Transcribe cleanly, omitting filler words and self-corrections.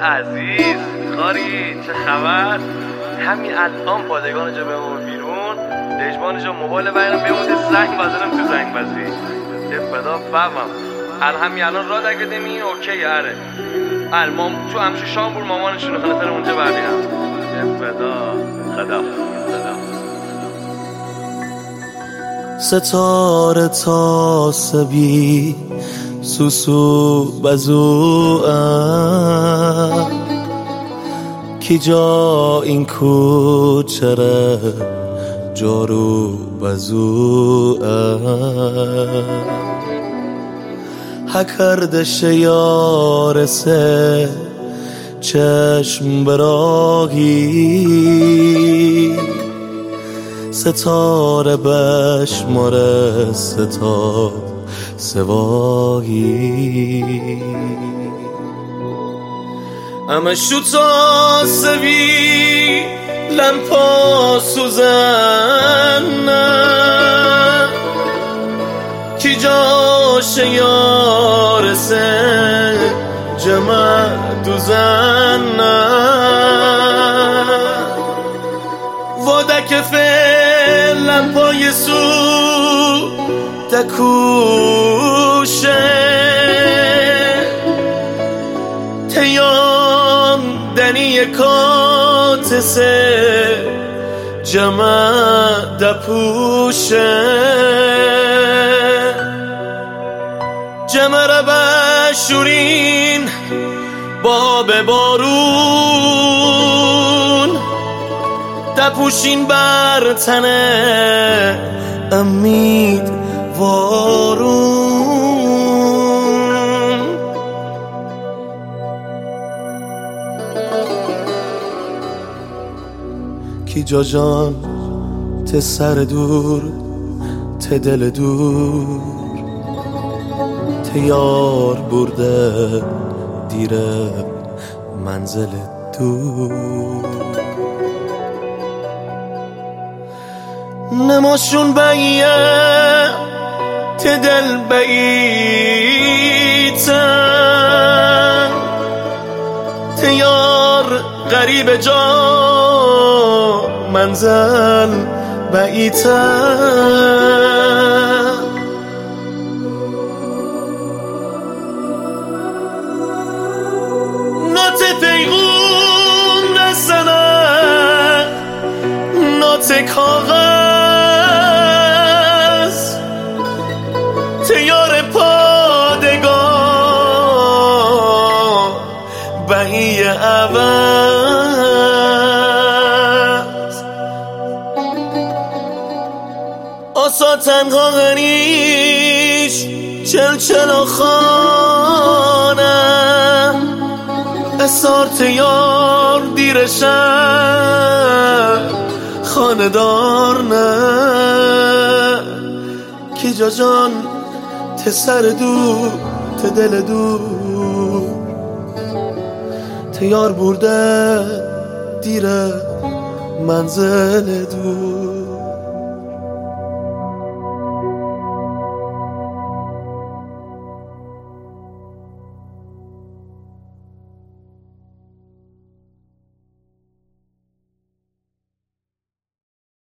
عزیز خاری چه خبر؟ همین الان پادگان جا بمون بیرون دجبان جا موبایل بیرم بیمونده زنگ بزنم تو زنگ بزی فدا فهمم همین الان راد اکادمی اوکی اره تو همشه شامبور مامانشون رو خلاصه اونجا ببینم فدا خدا ستاره تا سبی سوسو بزو کی جا این کوچره جارو بزو هکردش یارسه چشم براهی ستاره بشماره ستا سواهی اما شو تا سوی لمپا سوزن کی جاش یارسه جمع دوزن وادک فعلم پای سو تکوشه تیان دنی کاتسه جمع دپوشه جمع را بشورین باب بارون دپوشین بر تنه امید وارون کی جا جان ته سر دور ته دل دور ته یار برده دیره منزل دور نماشون بیه ته دل بیتن ته یار غریب جا منزل بیتن نات پیغون رسنه نات کاغذ تیار پادگان بهی عوض آسا تنها غریش چلچل و خانه اسار تیار دیرشن خاندار نه کی جا جان ته سر دور ته دل دور ته یار برده دیره منزل دور